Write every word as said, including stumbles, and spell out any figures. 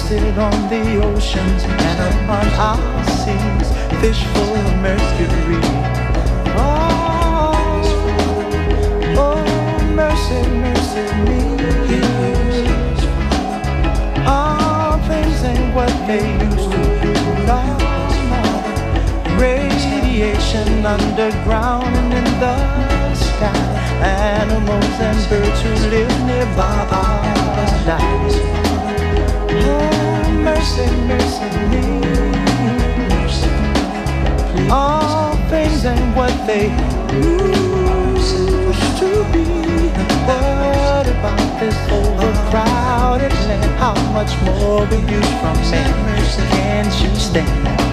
sit on the oceans and upon our seas, fish full of mercury. Oh, oh, mercy, mercy me. All things ain't what they used to be. Lord, radiation underground and in the sky. Animals and birds who live nearby are dying. Oh, mercy, mercy me. All things ain't what they used to be. What about this overcrowded land? How much more abuse from man can't you stand?